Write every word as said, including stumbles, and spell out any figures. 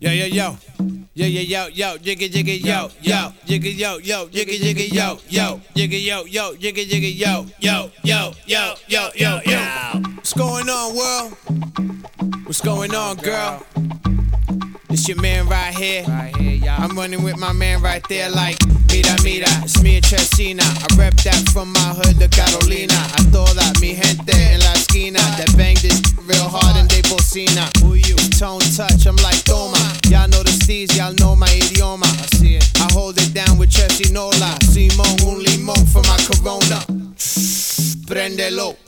Yo, yo, yo. Yo, yo, yo, yo, jiggy, jiggy, yo, yo, jiggy, yo, yo, jiggy, jiggy, yo, yo, jiggy, yo, yo, jiggy, jiggy, yo, yo, yo, yo, yo, yo, yo. What's going on, world? What's going on, girl? It's your man right here. I'm running with my man right there like mira, mira, it's me and Chesina. I rep that from my hood to Carolina. I toda mi gente en la esquina that bang this real hard and they bocina. Who you? Tone touch, I'm like toma. Y'all know the steez, y'all know my idioma. I see it. I hold it down with Chesinola. Simon, un limón for my corona. Prendelo.